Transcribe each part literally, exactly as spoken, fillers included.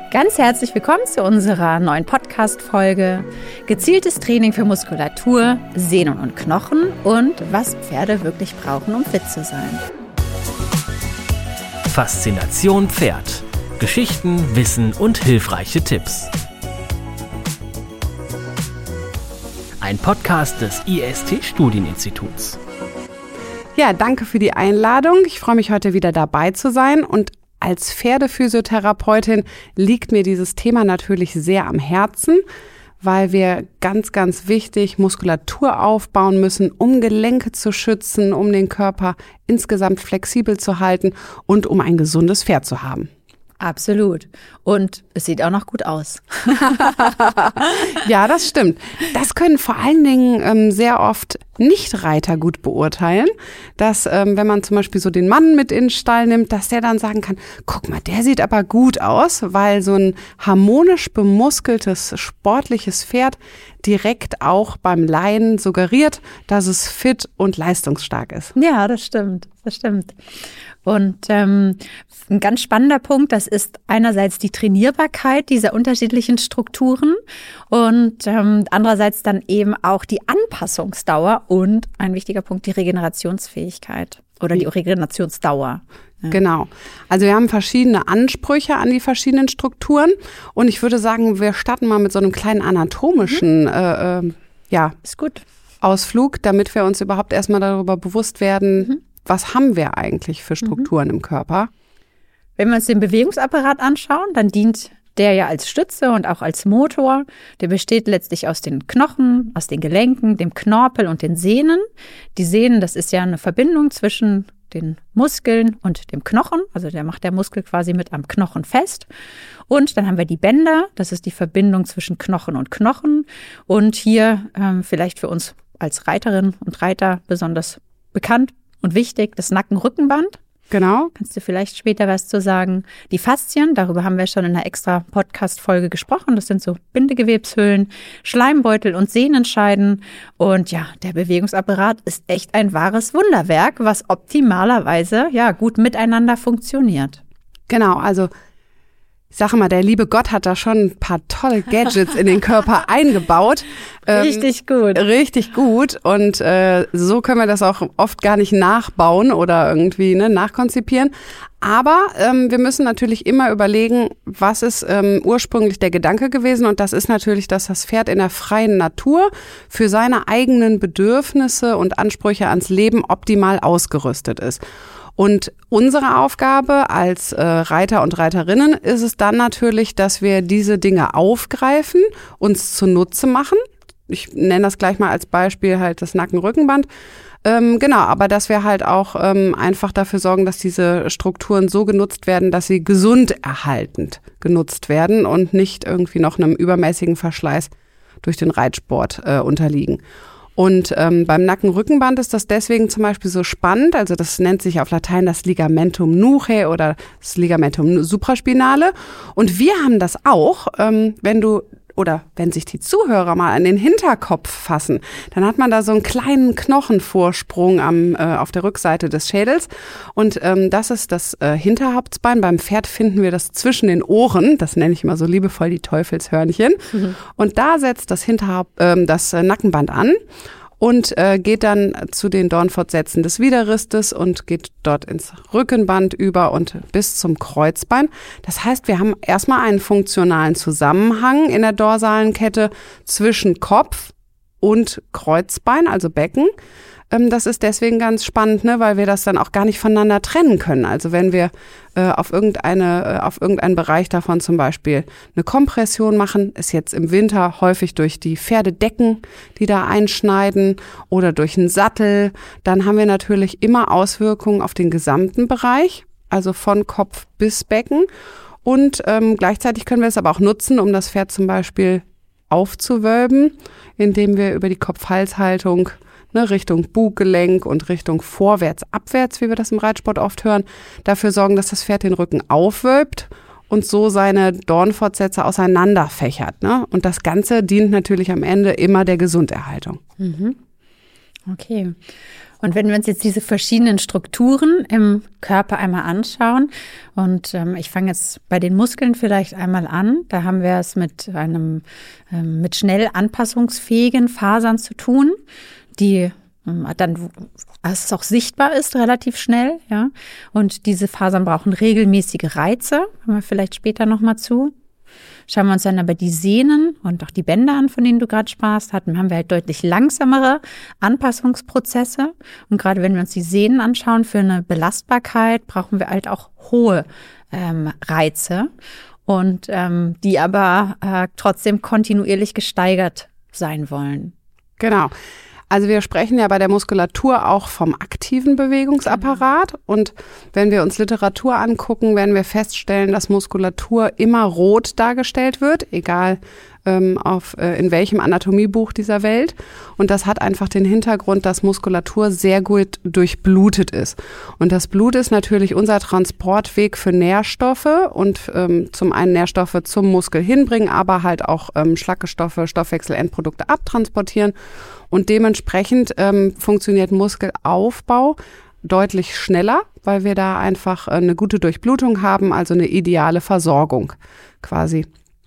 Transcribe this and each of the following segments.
Ganz herzlich willkommen zu unserer neuen Podcast-Folge Gezieltes Training für Muskulatur, Sehnen und Knochen und was Pferde wirklich brauchen, um fit zu sein. Faszination Pferd. Geschichten, Wissen und hilfreiche Tipps. Ein Podcast des I S T-Studieninstituts. Ja, danke für die Einladung. Ich freue mich, heute wieder dabei zu sein. Und als Pferdephysiotherapeutin liegt mir dieses Thema natürlich sehr am Herzen, weil wir ganz, ganz wichtig Muskulatur aufbauen müssen, um Gelenke zu schützen, um den Körper insgesamt flexibel zu halten und um ein gesundes Pferd zu haben. Absolut. Und es sieht auch noch gut aus. Ja, das stimmt. Das können vor allen Dingen ähm, sehr oft Nicht-Reiter gut beurteilen, dass ähm, wenn man zum Beispiel so den Mann mit in den Stall nimmt, dass der dann sagen kann, guck mal, der sieht aber gut aus, weil so ein harmonisch bemuskeltes, sportliches Pferd direkt auch beim Laien suggeriert, dass es fit und leistungsstark ist. Ja, das stimmt, das stimmt. Und ähm, ein ganz spannender Punkt, das ist einerseits die Trainierbarkeit dieser unterschiedlichen Strukturen und ähm, andererseits dann eben auch die Anpassungsdauer und ein wichtiger Punkt, die Regenerationsfähigkeit oder die Regenerationsdauer. Ja. Genau. Also wir haben verschiedene Ansprüche an die verschiedenen Strukturen und ich würde sagen, wir starten mal mit so einem kleinen anatomischen mhm. äh, äh, ja, ist gut. Ausflug, damit wir uns überhaupt erstmal darüber bewusst werden, mhm. was haben wir eigentlich für Strukturen mhm. im Körper. Wenn wir uns den Bewegungsapparat anschauen, dann dient der ja als Stütze und auch als Motor. Der besteht letztlich aus den Knochen, aus den Gelenken, dem Knorpel und den Sehnen. Die Sehnen, das ist ja eine Verbindung zwischen den Muskeln und dem Knochen. Also der macht der Muskel quasi mit am Knochen fest. Und dann haben wir die Bänder. Das ist die Verbindung zwischen Knochen und Knochen. Und hier ähm, vielleicht für uns als Reiterin und Reiter besonders bekannt und wichtig, das Nacken-Rückenband. Genau. Kannst du vielleicht später was zu sagen? Die Faszien, darüber haben wir schon in einer extra Podcast-Folge gesprochen. Das sind so Bindegewebshüllen, Schleimbeutel und Sehnenscheiden. Und ja, der Bewegungsapparat ist echt ein wahres Wunderwerk, was optimalerweise ja gut miteinander funktioniert. Genau, also ich sage mal, der liebe Gott hat da schon ein paar tolle Gadgets in den Körper eingebaut. Richtig ähm, gut. Richtig gut. Und äh, so können wir das auch oft gar nicht nachbauen oder irgendwie ne, nachkonzipieren. Aber ähm, wir müssen natürlich immer überlegen, was ist ähm, ursprünglich der Gedanke gewesen. Und das ist natürlich, dass das Pferd in der freien Natur für seine eigenen Bedürfnisse und Ansprüche ans Leben optimal ausgerüstet ist. Und unsere Aufgabe als äh, Reiter und Reiterinnen ist es dann natürlich, dass wir diese Dinge aufgreifen, uns zunutze machen. Ich nenne das gleich mal als Beispiel halt das Nacken-Rückenband. Ähm, genau, aber dass wir halt auch ähm, einfach dafür sorgen, dass diese Strukturen so genutzt werden, dass sie gesund erhaltend genutzt werden und nicht irgendwie noch einem übermäßigen Verschleiß durch den Reitsport äh, unterliegen. Und ähm, beim Nacken-Rückenband ist das deswegen zum Beispiel so spannend, also das nennt sich auf Latein das Ligamentum nuchae oder das Ligamentum supraspinale. Und wir haben das auch, ähm, wenn du oder wenn sich die Zuhörer mal an den Hinterkopf fassen, dann hat man da so einen kleinen Knochenvorsprung am, äh, auf der Rückseite des Schädels. Und ähm, das ist das äh, Hinterhauptsbein. Beim Pferd finden wir das zwischen den Ohren. Das nenne ich immer so liebevoll die Teufelshörnchen. Mhm. Und da setzt das Hinterhaupt, äh, das Nackenband an. Und äh, geht dann zu den Dornfortsätzen des Widerristes und geht dort ins Rückenband über und bis zum Kreuzbein. Das heißt, wir haben erstmal einen funktionalen Zusammenhang in der dorsalen Kette zwischen Kopf und Kreuzbein, also Becken. Ähm, das ist deswegen ganz spannend, ne, weil wir das dann auch gar nicht voneinander trennen können. Also wenn wir äh, auf irgendeine, äh, auf irgendeinen Bereich davon zum Beispiel eine Kompression machen, ist jetzt im Winter häufig durch die Pferdedecken, die da einschneiden oder durch einen Sattel, dann haben wir natürlich immer Auswirkungen auf den gesamten Bereich, also von Kopf bis Becken. Und ähm, gleichzeitig können wir es aber auch nutzen, um das Pferd zum Beispiel aufzuwölben, indem wir über die Kopf-Hals-Haltung Ne, Richtung Buggelenk und Richtung vorwärts, abwärts, wie wir das im Reitsport oft hören, dafür sorgen, dass das Pferd den Rücken aufwölbt und so seine Dornfortsätze auseinanderfächert. Ne? Und das Ganze dient natürlich am Ende immer der Gesunderhaltung. Mhm. Okay. Und wenn wir uns jetzt diese verschiedenen Strukturen im Körper einmal anschauen, und ähm, ich fange jetzt bei den Muskeln vielleicht einmal an, da haben wir es mit einem ähm, mit schnell anpassungsfähigen Fasern zu tun, die ähm, dann, als es auch sichtbar ist, relativ schnell, ja. Und diese Fasern brauchen regelmäßige Reize, kommen wir vielleicht später nochmal zu. Schauen wir uns dann aber die Sehnen und auch die Bänder an, von denen du gerade sprachst, hatten, haben wir halt deutlich langsamere Anpassungsprozesse. Und gerade wenn wir uns die Sehnen anschauen, für eine Belastbarkeit brauchen wir halt auch hohe ähm, Reize und ähm, die aber äh, trotzdem kontinuierlich gesteigert sein wollen. Genau. Also wir sprechen ja bei der Muskulatur auch vom aktiven Bewegungsapparat. Und wenn wir uns Literatur angucken, werden wir feststellen, dass Muskulatur immer rot dargestellt wird, egal ähm, auf, äh, in welchem Anatomiebuch dieser Welt. Und das hat einfach den Hintergrund, dass Muskulatur sehr gut durchblutet ist. Und das Blut ist natürlich unser Transportweg für Nährstoffe und ähm, zum einen Nährstoffe zum Muskel hinbringen, aber halt auch ähm, Schlackestoffe, Stoffwechselendprodukte abtransportieren. Und dementsprechend ähm, funktioniert Muskelaufbau deutlich schneller, weil wir da einfach eine gute Durchblutung haben, also eine ideale Versorgung quasi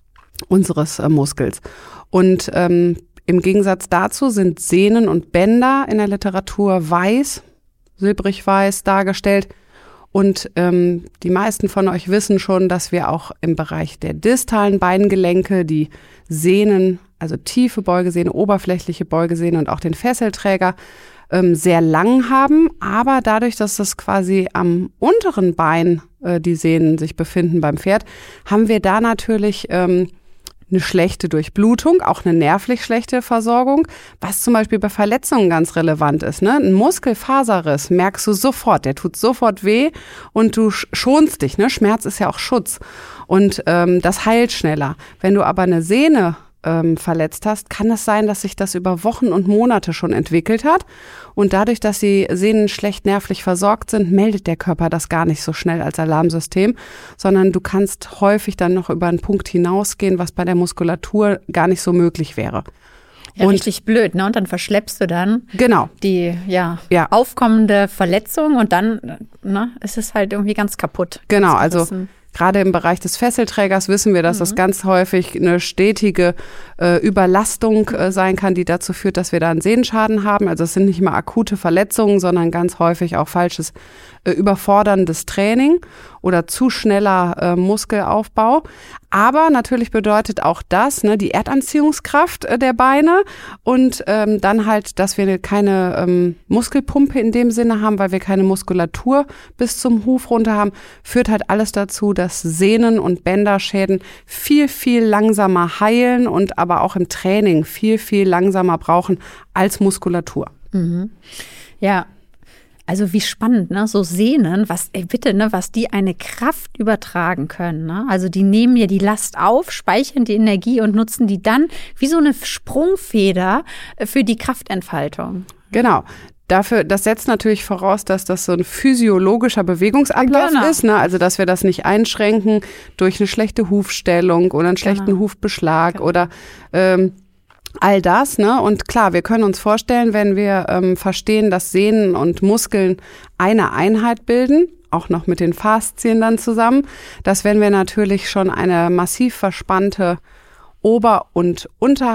unseres äh, Muskels. Und ähm, im Gegensatz dazu sind Sehnen und Bänder in der Literatur weiß, silbrig-weiß dargestellt. Und ähm, die meisten von euch wissen schon, dass wir auch im Bereich der distalen Beingelenke die Sehnen, also tiefe Beugesehne, oberflächliche Beugesehne und auch den Fesselträger ähm, sehr lang haben. Aber dadurch, dass das quasi am unteren Bein äh, die Sehnen sich befinden beim Pferd, haben wir da natürlich ähm, eine schlechte Durchblutung, auch eine nervlich schlechte Versorgung, was zum Beispiel bei Verletzungen ganz relevant ist. Ne? Ein Muskelfaserriss merkst du sofort, der tut sofort weh und du schonst dich. Ne? Schmerz ist ja auch Schutz und ähm, das heilt schneller. Wenn du aber eine Sehne ähm, verletzt hast, kann es sein, dass sich das über Wochen und Monate schon entwickelt hat. Und dadurch, dass die Sehnen schlecht nervlich versorgt sind, meldet der Körper das gar nicht so schnell als Alarmsystem, sondern du kannst häufig dann noch über einen Punkt hinausgehen, was bei der Muskulatur gar nicht so möglich wäre. Ja, und richtig blöd, ne? Und dann verschleppst du dann genau. die ja, ja. aufkommende Verletzung und dann ne, ist es halt irgendwie ganz kaputt. Genau, also gerade im Bereich des Fesselträgers wissen wir, dass mhm. das ganz häufig eine stetige äh, Überlastung äh, sein kann, die dazu führt, dass wir da einen Sehnenschaden haben. Also es sind nicht immer akute Verletzungen, sondern ganz häufig auch falsches, äh, überforderndes Training oder zu schneller äh, Muskelaufbau. Aber natürlich bedeutet auch das, ne, die Erdanziehungskraft äh, der Beine und ähm, dann halt, dass wir keine ähm, Muskelpumpe in dem Sinne haben, weil wir keine Muskulatur bis zum Huf runter haben, führt halt alles dazu, dass Sehnen- und Bänderschäden viel, viel langsamer heilen und aber auch im Training viel, viel langsamer brauchen als Muskulatur. Mhm. Ja. Also wie spannend, ne? So Sehnen, was, ey, bitte, ne, was die eine Kraft übertragen können, ne? Also die nehmen ja die Last auf, speichern die Energie und nutzen die dann wie so eine Sprungfeder für die Kraftentfaltung. Genau. Dafür, das setzt natürlich voraus, dass das so ein physiologischer Bewegungsablauf genau. ist, ne? Also dass wir das nicht einschränken durch eine schlechte Hufstellung oder einen schlechten genau. Hufbeschlag genau. oder ähm, all das, ne? Und klar, wir können uns vorstellen, wenn wir ähm, verstehen, dass Sehnen und Muskeln eine Einheit bilden, auch noch mit den Faszien dann zusammen, dass wenn wir natürlich schon eine massiv verspannte Ober- und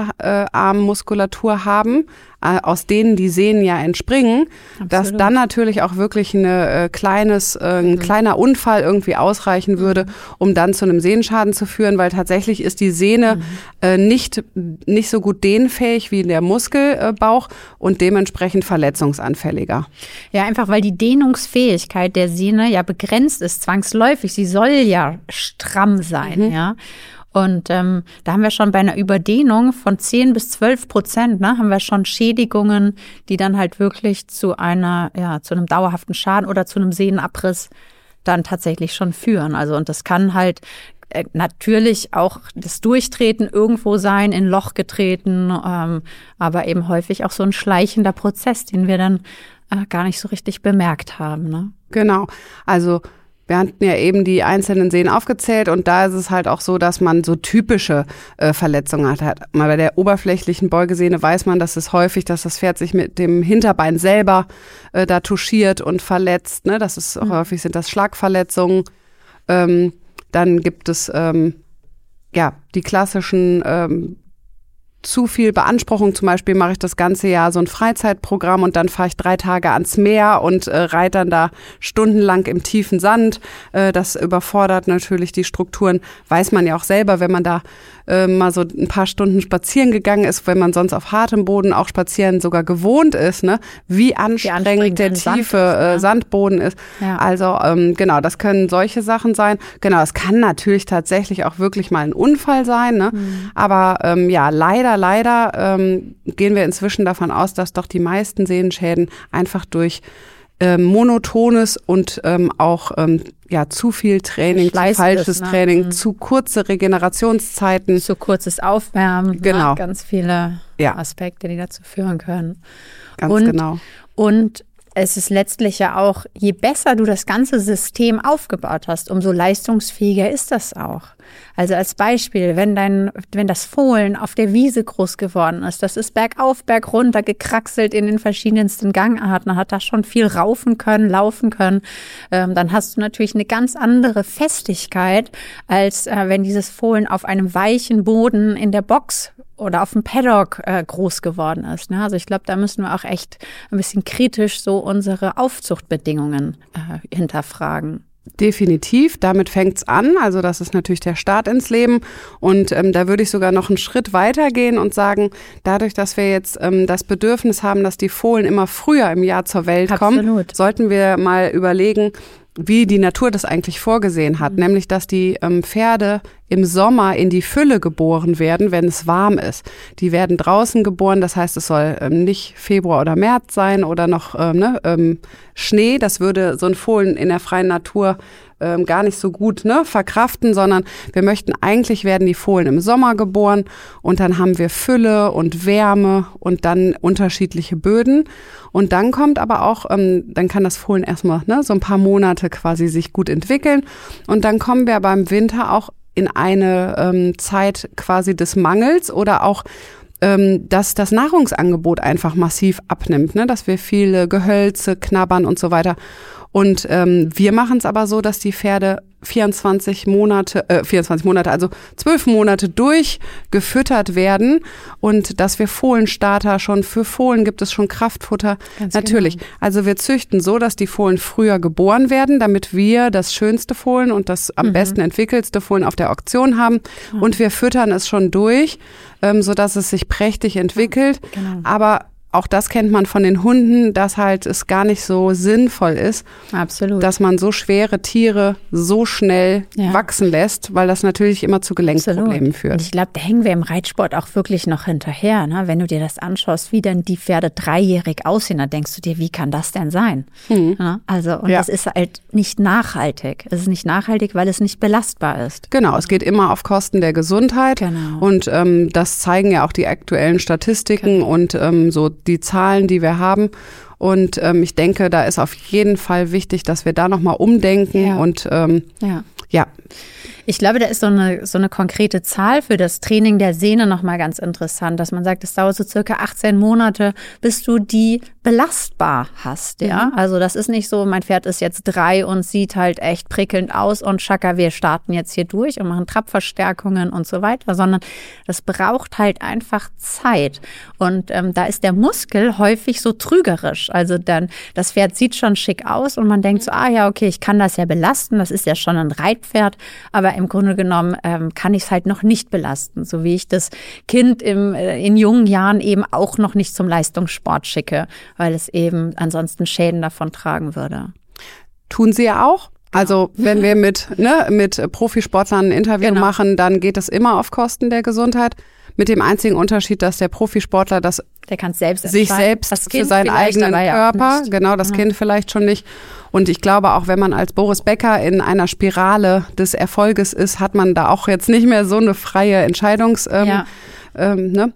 Unterarmmuskulatur haben, äh, aus denen die Sehnen ja entspringen, Absolut. Dass dann natürlich auch wirklich eine, äh, kleines, äh, ein mhm. kleiner Unfall irgendwie ausreichen würde, um dann zu einem Sehnenschaden zu führen, weil tatsächlich ist die Sehne mhm. äh, nicht, nicht so gut dehnfähig wie der Muskelbauch äh, und dementsprechend verletzungsanfälliger. Ja, einfach weil die Dehnungsfähigkeit der Sehne ja begrenzt ist, zwangsläufig. Sie soll ja stramm sein, mhm. ja. Und ähm, da haben wir schon bei einer Überdehnung von zehn bis zwölf Prozent, ne, haben wir schon Schädigungen, die dann halt wirklich zu einer, ja, zu einem dauerhaften Schaden oder zu einem Sehnenabriss dann tatsächlich schon führen. Also und das kann halt äh, natürlich auch das Durchtreten irgendwo sein, in ein Loch getreten, ähm, aber eben häufig auch so ein schleichender Prozess, den wir dann äh, gar nicht so richtig bemerkt haben. Ne? Genau, also wir hatten ja eben die einzelnen Sehnen aufgezählt und da ist es halt auch so, dass man so typische äh, Verletzungen hat. hat. Mal bei der oberflächlichen Beugesehne weiß man, dass es häufig, dass das Pferd sich mit dem Hinterbein selber äh, da touchiert und verletzt. Ne? Das ist mhm. häufig sind das Schlagverletzungen. Ähm, dann gibt es ähm, ja die klassischen ähm, zu viel Beanspruchung, zum Beispiel mache ich das ganze Jahr so ein Freizeitprogramm und dann fahre ich drei Tage ans Meer und äh, reite dann da stundenlang im tiefen Sand. Äh, das überfordert natürlich die Strukturen, weiß man ja auch selber, wenn man da äh, mal so ein paar Stunden spazieren gegangen ist, wenn man sonst auf hartem Boden auch spazieren sogar gewohnt ist, ne, wie anstrengend, wie anstrengend der tiefe Sand, äh, Sandboden ist. Ja. Also ähm, genau, das können solche Sachen sein. Genau, es kann natürlich tatsächlich auch wirklich mal ein Unfall sein, ne? Mhm. Aber ähm, ja, leider Leider ähm, gehen wir inzwischen davon aus, dass doch die meisten Sehnenschäden einfach durch ähm, monotones und ähm, auch ähm, ja zu viel Training, zu falsches ist, ne? Training, mhm. zu kurze Regenerationszeiten. Zu kurzes Aufwärmen. Genau. Ne? Ganz viele ja. Aspekte, die dazu führen können. Ganz und, genau. Und es ist letztlich ja auch, je besser du das ganze System aufgebaut hast, umso leistungsfähiger ist das auch. Also als Beispiel, wenn dein, wenn das Fohlen auf der Wiese groß geworden ist, das ist bergauf, bergunter gekraxelt in den verschiedensten Gangarten, hat da schon viel raufen können, laufen können, ähm, dann hast du natürlich eine ganz andere Festigkeit, als äh, wenn dieses Fohlen auf einem weichen Boden in der Box oder auf dem Paddock äh, groß geworden ist. Ne? Also ich glaube, da müssen wir auch echt ein bisschen kritisch so unsere Aufzuchtbedingungen äh, hinterfragen. Definitiv, damit fängt's an. Also das ist natürlich der Start ins Leben. Und ähm, da würde ich sogar noch einen Schritt weiter gehen und sagen, dadurch, dass wir jetzt ähm, das Bedürfnis haben, dass die Fohlen immer früher im Jahr zur Welt kommen, Absolut. sollten wir mal überlegen, wie die Natur das eigentlich vorgesehen hat. Mhm. Nämlich, dass die ähm, Pferde im Sommer in die Fülle geboren werden, wenn es warm ist. Die werden draußen geboren, das heißt, es soll ähm, nicht Februar oder März sein oder noch ähm, ne, ähm, Schnee. Das würde so ein Fohlen in der freien Natur ähm, gar nicht so gut ne, verkraften, sondern wir möchten eigentlich, werden die Fohlen im Sommer geboren und dann haben wir Fülle und Wärme und dann unterschiedliche Böden. Und dann kommt aber auch, ähm, dann kann das Fohlen erstmal ne, so ein paar Monate quasi sich gut entwickeln und dann kommen wir aber im Winter auch in eine ähm, Zeit quasi des Mangels oder auch, ähm, dass das Nahrungsangebot einfach massiv abnimmt, ne? Dass wir viele Gehölze knabbern und so weiter. Und ähm, wir machen es aber so, dass die Pferde vierundzwanzig Monate, äh, vierundzwanzig Monate, also zwölf Monate durchgefüttert werden und dass wir Fohlenstarter schon, für Fohlen gibt es schon Kraftfutter. Ganz Natürlich. Genau. Also wir züchten so, dass die Fohlen früher geboren werden, damit wir das schönste Fohlen und das am mhm. besten entwickelste Fohlen auf der Auktion haben. Mhm. Und wir füttern es schon durch, ähm, sodass es sich prächtig entwickelt. Genau. Aber auch das kennt man von den Hunden, dass halt es gar nicht so sinnvoll ist, Absolut. dass man so schwere Tiere so schnell ja. wachsen lässt, weil das natürlich immer zu Gelenkproblemen Absolut. führt. Und ich glaube, da hängen wir im Reitsport auch wirklich noch hinterher. Ne? Wenn du dir das anschaust, wie denn die Pferde dreijährig aussehen, dann denkst du dir, wie kann das denn sein? Mhm. Ja? Also, und ja. das ist halt nicht nachhaltig. Es ist nicht nachhaltig, weil es nicht belastbar ist. Genau, es geht immer auf Kosten der Gesundheit. Genau. Und ähm, das zeigen ja auch die aktuellen Statistiken genau. und ähm, so die Zahlen, die wir haben. Und ähm, ich denke, da ist auf jeden Fall wichtig, dass wir da nochmal umdenken. Ja. Und ähm, ja. ja. Ich glaube, da ist so eine, so eine konkrete Zahl für das Training der Sehne nochmal ganz interessant, dass man sagt, es dauert so circa achtzehn Monate, bis du die belastbar hast. Ja, mhm. Also das ist nicht so, mein Pferd ist jetzt drei und sieht halt echt prickelnd aus und schaka, wir starten jetzt hier durch und machen Trabverstärkungen und so weiter, sondern das braucht halt einfach Zeit. Und ähm, da ist der Muskel häufig so trügerisch. Also dann, das Pferd sieht schon schick aus und man denkt so, ah ja, okay, ich kann das ja belasten, das ist ja schon ein Reitpferd, aber im Grunde genommen ähm, kann ich es halt noch nicht belasten, so wie ich das Kind im, äh, in jungen Jahren eben auch noch nicht zum Leistungssport schicke, weil es eben ansonsten Schäden davon tragen würde. Tun Sie ja auch. Also wenn wir mit, ne, mit Profisportlern ein Interview genau. machen, dann geht es immer auf Kosten der Gesundheit. Mit dem einzigen Unterschied, dass der Profisportler das der kann selbst sich selbst für seinen eigenen Körper, genau, das mhm. Kind vielleicht schon nicht. Und ich glaube, auch wenn man als Boris Becker in einer Spirale des Erfolges ist, hat man da auch jetzt nicht mehr so eine freie Entscheidungs, ähm, ja. ähm, ne?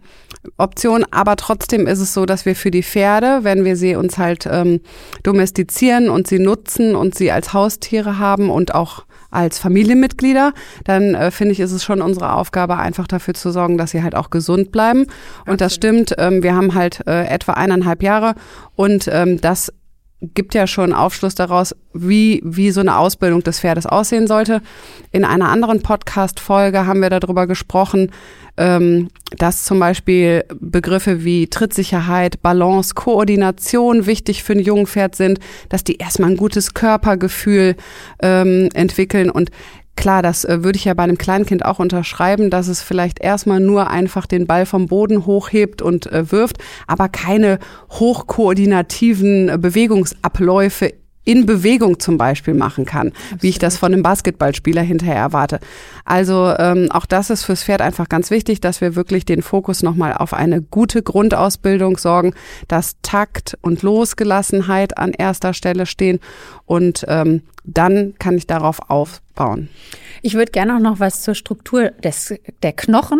Option, aber trotzdem ist es so, dass wir für die Pferde, wenn wir sie uns halt ähm, domestizieren und sie nutzen und sie als Haustiere haben und auch als Familienmitglieder, dann äh, finde ich, ist es schon unsere Aufgabe, einfach dafür zu sorgen, dass sie halt auch gesund bleiben. Und das stimmt, ähm, wir haben halt äh, etwa eineinhalb Jahre und ähm, das gibt ja schon Aufschluss daraus, wie, wie so eine Ausbildung des Pferdes aussehen sollte. In einer anderen Podcast-Folge haben wir darüber gesprochen, ähm, dass zum Beispiel Begriffe wie Trittsicherheit, Balance, Koordination wichtig für ein Jungpferd sind, dass die erstmal ein gutes Körpergefühl ähm, entwickeln. Und klar, das äh, würde ich ja bei einem Kleinkind auch unterschreiben, dass es vielleicht erstmal nur einfach den Ball vom Boden hochhebt und äh, wirft, aber keine hochkoordinativen äh, Bewegungsabläufe in Bewegung zum Beispiel machen kann, Absolut. Wie ich das von einem Basketballspieler hinterher erwarte. Also ähm, auch das ist fürs Pferd einfach ganz wichtig, dass wir wirklich den Fokus nochmal auf eine gute Grundausbildung sorgen, dass Takt und Losgelassenheit an erster Stelle stehen und ähm, dann kann ich darauf aufbauen. Ich würde gerne auch noch was zur Struktur des, der Knochen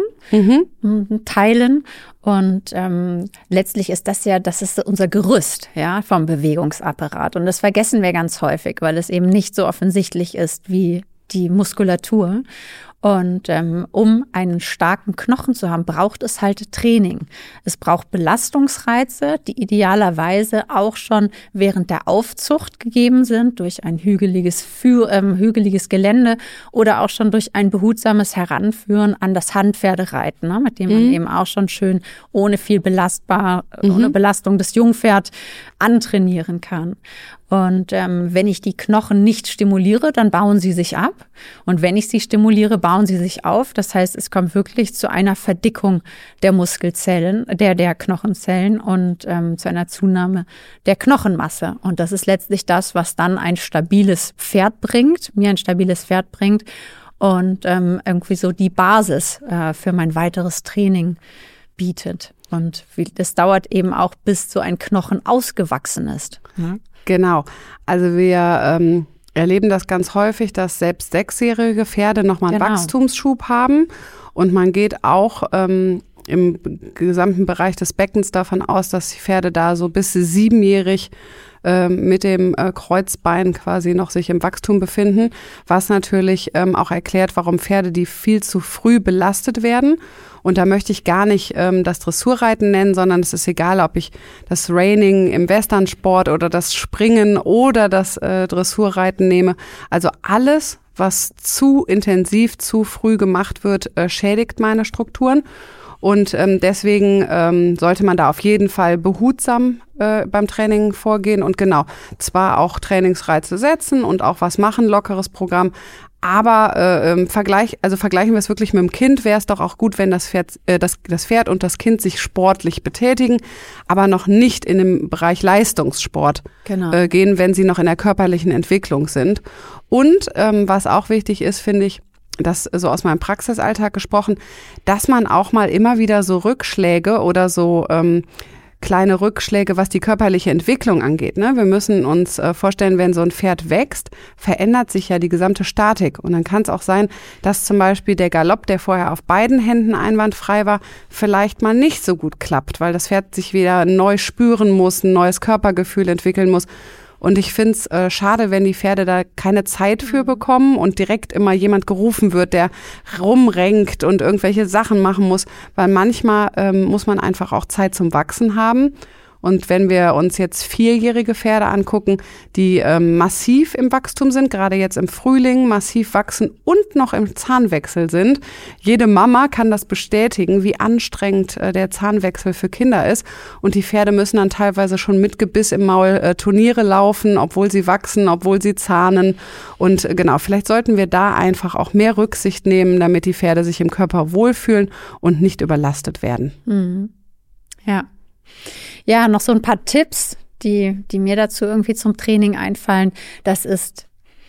mhm. teilen. Und ähm, letztlich ist das ja, das ist unser Gerüst, ja, vom Bewegungsapparat. Und das vergessen wir ganz häufig, weil es eben nicht so offensichtlich ist wie die Muskulatur. Und ähm, um einen starken Knochen zu haben, braucht es halt Training. Es braucht Belastungsreize, die idealerweise auch schon während der Aufzucht gegeben sind, durch ein hügeliges, Fü- ähm, hügeliges Gelände oder auch schon durch ein behutsames Heranführen an das Handpferdereiten, ne, mit dem man mhm. eben auch schon schön ohne viel belastbar, mhm. ohne Belastung des Jungpferd antrainieren kann. Und ähm, wenn ich die Knochen nicht stimuliere, dann bauen sie sich ab. Und wenn ich sie stimuliere, bauen sie sich auf. Das heißt, es kommt wirklich zu einer Verdickung der Muskelzellen, der der Knochenzellen und ähm, zu einer Zunahme der Knochenmasse. Und das ist letztlich das, was dann ein stabiles Pferd bringt, mir ein stabiles Pferd bringt und ähm, irgendwie so die Basis äh, für mein weiteres Training bietet. Und das dauert eben auch, bis so ein Knochen ausgewachsen ist. Ja? Genau. Also wir ähm, erleben das ganz häufig, dass selbst sechsjährige Pferde nochmal einen genau. Wachstumsschub haben. Und man geht auch ähm, im gesamten Bereich des Beckens davon aus, dass die Pferde da so bis siebenjährig äh, mit dem äh, Kreuzbein quasi noch sich im Wachstum befinden. Was natürlich ähm, auch erklärt, warum Pferde, die viel zu früh belastet werden. Und da möchte ich gar nicht ähm, das Dressurreiten nennen, sondern es ist egal, ob ich das Reining im Westernsport oder das Springen oder das äh, Dressurreiten nehme. Also alles, was zu intensiv, zu früh gemacht wird, äh, schädigt meine Strukturen. Und ähm, deswegen ähm, sollte man da auf jeden Fall behutsam äh, beim Training vorgehen und genau, zwar auch Trainingsreize setzen und auch was machen, lockeres Programm, aber äh, Vergleich, also vergleichen wir es wirklich mit dem Kind, wäre es doch auch gut, wenn das Pferd, äh, das, das Pferd und das Kind sich sportlich betätigen, aber noch nicht in dem Bereich Leistungssport genau. äh, gehen, wenn sie noch in der körperlichen Entwicklung sind. Und ähm, was auch wichtig ist, finde ich, das so aus meinem Praxisalltag gesprochen, dass man auch mal immer wieder so Rückschläge oder so ähm, kleine Rückschläge, was die körperliche Entwicklung angeht. Ne? Wir müssen uns äh, vorstellen, wenn so ein Pferd wächst, verändert sich ja die gesamte Statik. Und dann kann es auch sein, dass zum Beispiel der Galopp, der vorher auf beiden Händen einwandfrei war, vielleicht mal nicht so gut klappt, weil das Pferd sich wieder neu spüren muss, ein neues Körpergefühl entwickeln muss. Und ich finde es äh, schade, wenn die Pferde da keine Zeit für bekommen und direkt immer jemand gerufen wird, der rumrenkt und irgendwelche Sachen machen muss. Weil manchmal ähm, muss man einfach auch Zeit zum Wachsen haben. Und wenn wir uns jetzt vierjährige Pferde angucken, die ähm, massiv im Wachstum sind, gerade jetzt im Frühling massiv wachsen und noch im Zahnwechsel sind, jede Mama kann das bestätigen, wie anstrengend äh, der Zahnwechsel für Kinder ist. Und die Pferde müssen dann teilweise schon mit Gebiss im Maul äh, Turniere laufen, obwohl sie wachsen, obwohl sie zahnen. Und äh, genau, vielleicht sollten wir da einfach auch mehr Rücksicht nehmen, damit die Pferde sich im Körper wohlfühlen und nicht überlastet werden. Mhm. Ja. Ja, noch so ein paar Tipps, die, die mir dazu irgendwie zum Training einfallen. Das ist,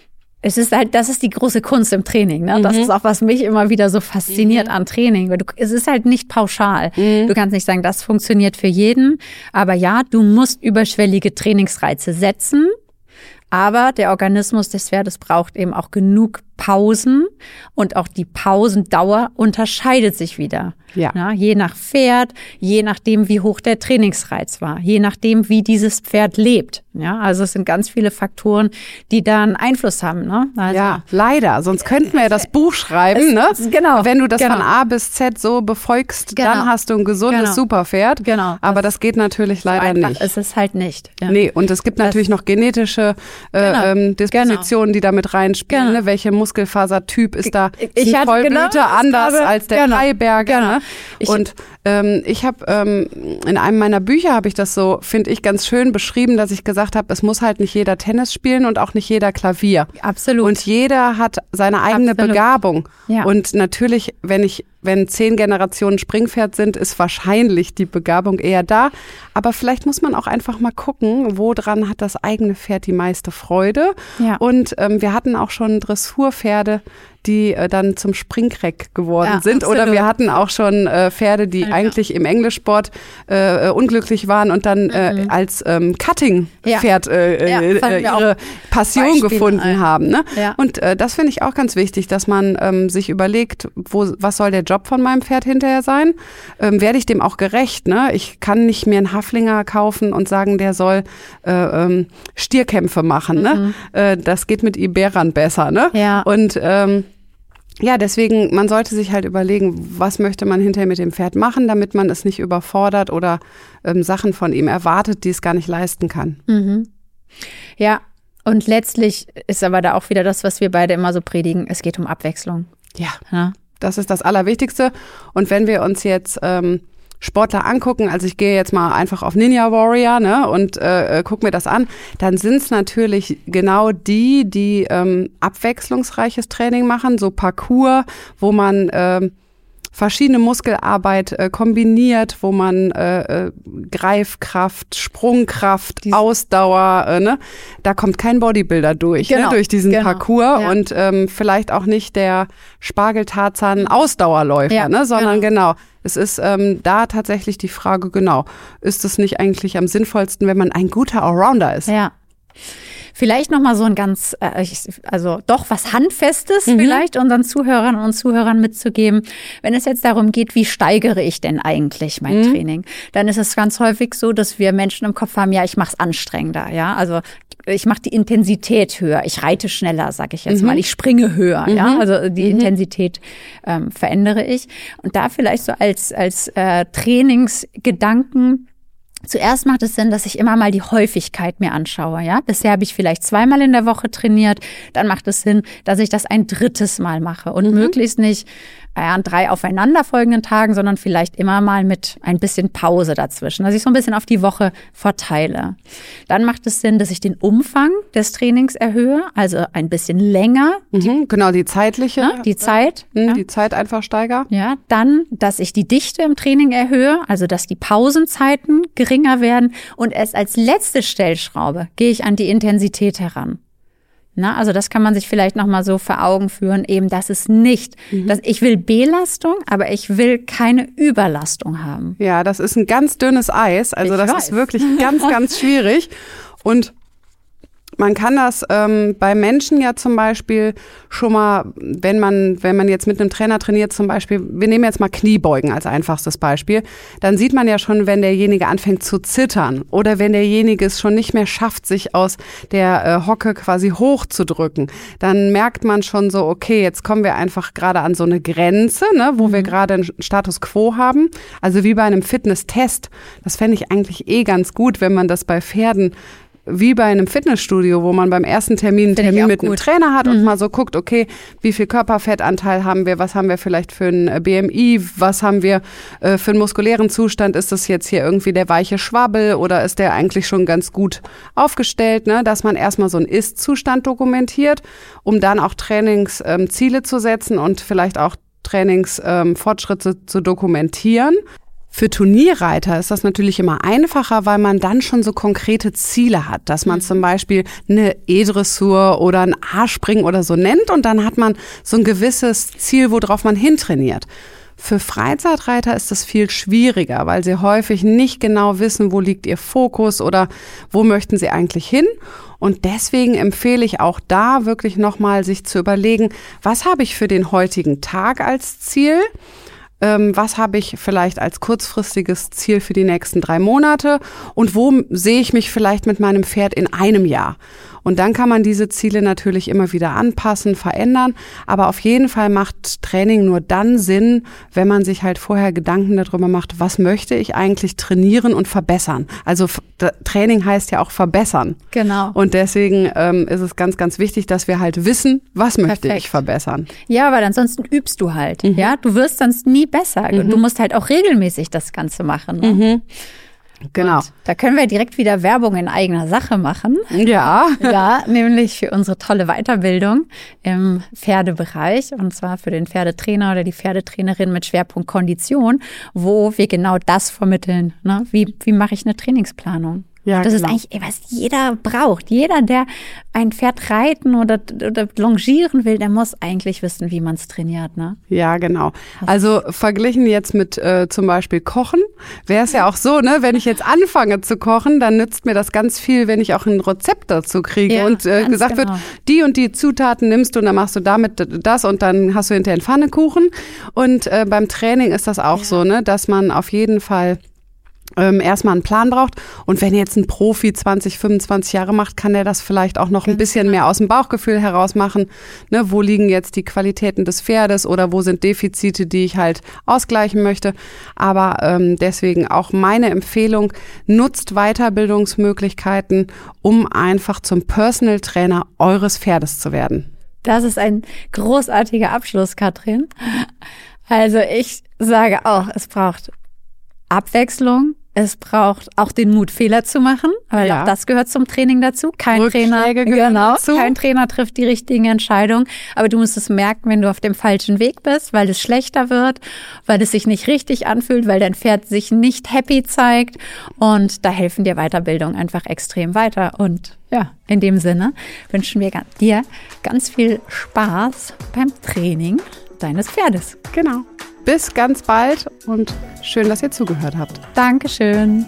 es ist halt, das ist die große Kunst im Training, ne? Mhm. Das ist auch, was mich immer wieder so fasziniert mhm. an Training. Weil du, es ist halt nicht pauschal. Mhm. Du kannst nicht sagen, das funktioniert für jeden. Aber ja, du musst überschwellige Trainingsreize setzen. Aber der Organismus des Pferdes braucht eben auch genug Pausen und auch die Pausendauer unterscheidet sich wieder. Ja. Ja, je nach Pferd, je nachdem, wie hoch der Trainingsreiz war, je nachdem, wie dieses Pferd lebt. Ja, also es sind ganz viele Faktoren, die da einen Einfluss haben. Ne? Also, ja, leider. Sonst könnten wir ja das Buch schreiben. Es, ne? Genau. Wenn du das genau. von A bis Z so befolgst, Genau. dann hast du ein gesundes Genau. Superpferd. Genau. Aber das, das geht natürlich leider einfach nicht. ist es halt nicht. Ja. Nee, und es gibt natürlich das, noch genetische äh, genau. ähm, Dispositionen, genau. die da mit reinspielen. Genau. Ne? Welche Muskelfasertyp ist da? Ich die hatte, Vollblüte genau, anders habe, als der genau. Freiberger. Genau. Ne? Ich, und ähm, ich habe ähm, in einem meiner Bücher habe ich das so, finde ich, ganz schön beschrieben, dass ich gesagt habe, es muss halt nicht jeder Tennis spielen und auch nicht jeder Klavier. Absolut. Und jeder hat seine eigene Absolut. Begabung. Ja. Und natürlich, wenn ich wenn zehn Generationen Springpferd sind, ist wahrscheinlich die Begabung eher da. Aber vielleicht muss man auch einfach mal gucken, woran hat das eigene Pferd die meiste Freude. Ja. Und ähm, wir hatten auch schon Dressurpferde, die äh, dann zum Springreck geworden ja, sind. absolut. Oder wir hatten auch schon äh, Pferde, die ja. eigentlich im Englischsport äh, unglücklich waren und dann äh, mhm. als ähm, Cutting-Pferd äh, ja. äh, äh, ihre Passion Beispiele gefunden ein. haben. Ne? Ja. Und äh, das finde ich auch ganz wichtig, dass man ähm, sich überlegt, wo, was soll der Job von meinem Pferd hinterher sein? Ähm, werde ich dem auch gerecht? Ne? Ich kann nicht mir einen Haflinger kaufen und sagen, der soll äh, ähm, Stierkämpfe machen. Mhm. Ne? Äh, das geht mit Iberern besser. Ne? Ja. Und ähm, ja, deswegen, man sollte sich halt überlegen, was möchte man hinterher mit dem Pferd machen, damit man es nicht überfordert oder ähm, Sachen von ihm erwartet, die es gar nicht leisten kann. Mhm. Ja, und letztlich ist aber da auch wieder das, was wir beide immer so predigen, es geht um Abwechslung. Ja, ja. Das ist das Allerwichtigste. Und wenn wir uns jetzt ähm, Sportler angucken, also ich gehe jetzt mal einfach auf Ninja Warrior, ne, und äh, guck mir das an, dann sind es natürlich genau die, die ähm, abwechslungsreiches Training machen, so Parcours, wo man ähm, verschiedene Muskelarbeit äh, kombiniert, wo man äh, äh, Greifkraft, Sprungkraft, Dies Ausdauer, äh, ne, da kommt kein Bodybuilder durch, genau, ne, durch diesen genau, Parcours ja. und ähm, vielleicht auch nicht der Spargeltarzan-Ausdauerläufer, ja, ne, sondern genau. genau. Es ist ähm, da tatsächlich die Frage, genau, ist es nicht eigentlich am sinnvollsten, wenn man ein guter Allrounder ist? Ja. Vielleicht nochmal so ein ganz, äh, also doch was Handfestes mhm. vielleicht unseren Zuhörern und Zuhörern mitzugeben. Wenn es jetzt darum geht, wie steigere ich denn eigentlich mein mhm. Training, dann ist es ganz häufig so, dass wir Menschen im Kopf haben, ja, ich mache es anstrengender, ja, also ich mache die Intensität höher, ich reite schneller, sag ich jetzt mhm. mal, ich springe höher, mhm. ja, also die mhm. Intensität ähm, verändere ich. Und da vielleicht so als als äh, Trainingsgedanken: Zuerst macht es Sinn, dass ich immer mal die Häufigkeit mir anschaue, ja. Bisher habe ich vielleicht zweimal in der Woche trainiert. Dann macht es Sinn, dass ich das ein drittes Mal mache und mhm. möglichst nicht äh, an drei aufeinanderfolgenden Tagen, sondern vielleicht immer mal mit ein bisschen Pause dazwischen, dass ich so ein bisschen auf die Woche verteile. Dann macht es Sinn, dass ich den Umfang des Trainings erhöhe, also ein bisschen länger. Mhm, die, genau, die zeitliche. Ja, die Zeit. Mhm, ja. Die Zeit einfach steigere. Ja, dann, dass ich die Dichte im Training erhöhe, also dass die Pausenzeiten geringer werden, und erst als letzte Stellschraube gehe ich an die Intensität heran. Na, also das kann man sich vielleicht noch mal so vor Augen führen, eben, dass es nicht, mhm. dass ich will Belastung, aber ich will keine Überlastung haben. Ja, das ist ein ganz dünnes Eis, also ich das weiß. Ist wirklich ganz, ganz schwierig. Und man kann das ähm, bei Menschen ja zum Beispiel schon mal, wenn man wenn man jetzt mit einem Trainer trainiert, zum Beispiel, wir nehmen jetzt mal Kniebeugen als einfachstes Beispiel, dann sieht man ja schon, wenn derjenige anfängt zu zittern oder wenn derjenige es schon nicht mehr schafft, sich aus der äh, Hocke quasi hochzudrücken, dann merkt man schon so, okay, jetzt kommen wir einfach gerade an so eine Grenze, ne, wo mhm. wir gerade einen Status Quo haben. Also wie bei einem Fitnesstest. Das fände ich eigentlich eh ganz gut, wenn man das bei Pferden wie bei einem Fitnessstudio, wo man beim ersten Termin einen Termin mit einem Trainer hat mhm. und mal so guckt, okay, wie viel Körperfettanteil haben wir, was haben wir vielleicht für ein B M I, was haben wir äh, für einen muskulären Zustand, ist das jetzt hier irgendwie der weiche Schwabbel oder ist der eigentlich schon ganz gut aufgestellt, ne? Dass man erstmal so einen Ist-Zustand dokumentiert, um dann auch Trainingsziele ähm, zu setzen und vielleicht auch Trainingsfortschritte ähm, zu dokumentieren. Für Turnierreiter ist das natürlich immer einfacher, weil man dann schon so konkrete Ziele hat, dass man mhm. zum Beispiel eine E-Dressur oder ein A-Springen oder so nennt und dann hat man so ein gewisses Ziel, worauf man hintrainiert. Für Freizeitreiter ist es viel schwieriger, weil sie häufig nicht genau wissen, wo liegt ihr Fokus oder wo möchten sie eigentlich hin. Und deswegen empfehle ich auch da wirklich nochmal sich zu überlegen, was habe ich für den heutigen Tag als Ziel? Ähm, was habe ich vielleicht als kurzfristiges Ziel für die nächsten drei Monate? Und wo sehe ich mich vielleicht mit meinem Pferd in einem Jahr? Und dann kann man diese Ziele natürlich immer wieder anpassen, verändern. Aber auf jeden Fall macht Training nur dann Sinn, wenn man sich halt vorher Gedanken darüber macht, was möchte ich eigentlich trainieren und verbessern. Also f- Training heißt ja auch verbessern. Genau. Und deswegen ähm, ist es ganz, ganz wichtig, dass wir halt wissen, was möchte Perfekt. ich verbessern. Ja, weil ansonsten übst du halt. Mhm. Ja, du wirst sonst nie besser. Mhm. Du musst halt auch regelmäßig das Ganze machen. Ne? Mhm. Genau. Und da können wir direkt wieder Werbung in eigener Sache machen. Ja. Ja, nämlich für unsere tolle Weiterbildung im Pferdebereich und zwar für den Pferdetrainer oder die Pferdetrainerin mit Schwerpunkt Kondition, wo wir genau das vermitteln. Ne? Wie, wie mache ich eine Trainingsplanung? Ja, das genau. ist eigentlich, was jeder braucht. Jeder, der ein Pferd reiten oder, oder longieren will, der muss eigentlich wissen, wie man es trainiert. Ne? Ja, genau. Also verglichen jetzt mit äh, zum Beispiel Kochen, wäre es ja auch so, ne, wenn ich jetzt anfange zu kochen, dann nützt mir das ganz viel, wenn ich auch ein Rezept dazu kriege Ja, und äh, ganz gesagt genau. wird, die und die Zutaten nimmst du und dann machst du damit das und dann hast du hinterher einen Pfannekuchen. Und äh, beim Training ist das auch Ja. so, ne, dass man auf jeden Fall Ähm, erstmal einen Plan braucht. Und wenn jetzt ein Profi zwanzig, fünfundzwanzig Jahre macht, kann der das vielleicht auch noch ein bisschen mehr aus dem Bauchgefühl heraus machen. Ne, wo liegen jetzt die Qualitäten des Pferdes oder wo sind Defizite, die ich halt ausgleichen möchte. Aber ähm, deswegen auch meine Empfehlung, nutzt Weiterbildungsmöglichkeiten, um einfach zum Personal Trainer eures Pferdes zu werden. Das ist ein großartiger Abschluss, Katrin. Also ich sage auch, es braucht Abwechslung. Es braucht auch den Mut, Fehler zu machen, weil Ja. auch das gehört zum Training dazu. Kein Trainer, Rückschläge gehören genau, dazu. kein Trainer trifft die richtigen Entscheidungen. Aber du musst es merken, wenn du auf dem falschen Weg bist, weil es schlechter wird, weil es sich nicht richtig anfühlt, weil dein Pferd sich nicht happy zeigt. Und da helfen dir Weiterbildung einfach extrem weiter. Und ja, in dem Sinne wünschen wir dir ganz viel Spaß beim Training deines Pferdes. Genau. Bis ganz bald und schön, dass ihr zugehört habt. Dankeschön.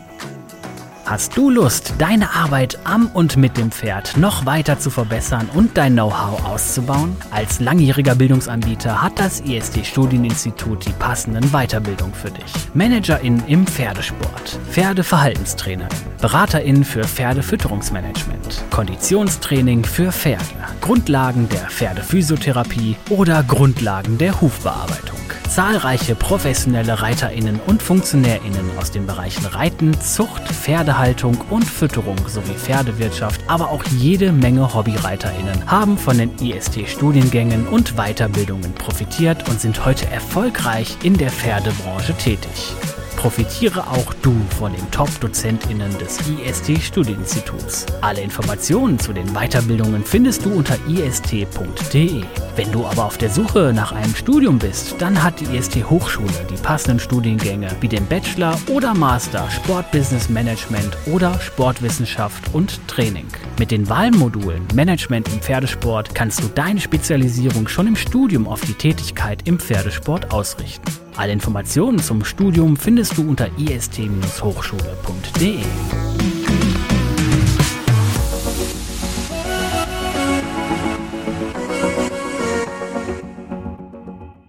Hast du Lust, deine Arbeit am und mit dem Pferd noch weiter zu verbessern und dein Know-how auszubauen? Als langjähriger Bildungsanbieter hat das I S T-Studieninstitut die passenden Weiterbildungen für dich. Managerin im Pferdesport, Pferdeverhaltenstrainerin, Beraterin für Pferdefütterungsmanagement, Konditionstraining für Pferde, Grundlagen der Pferdephysiotherapie oder Grundlagen der Hufbearbeitung. Zahlreiche professionelle ReiterInnen und FunktionärInnen aus den Bereichen Reiten, Zucht, Pferdehaltung und Fütterung sowie Pferdewirtschaft, aber auch jede Menge HobbyreiterInnen haben von den I S T-Studiengängen und Weiterbildungen profitiert und sind heute erfolgreich in der Pferdebranche tätig. Profitiere auch du von den Top-DozentInnen des I S T-Studieninstituts. Alle Informationen zu den Weiterbildungen findest du unter i s t punkt d e. Wenn du aber auf der Suche nach einem Studium bist, dann hat die I S T-Hochschule die passenden Studiengänge wie den Bachelor oder Master Sportbusiness Management oder Sportwissenschaft und Training. Mit den Wahlmodulen Management im Pferdesport kannst du deine Spezialisierung schon im Studium auf die Tätigkeit im Pferdesport ausrichten. Alle Informationen zum Studium findest du unter i s t Bindestrich hochschule punkt d e.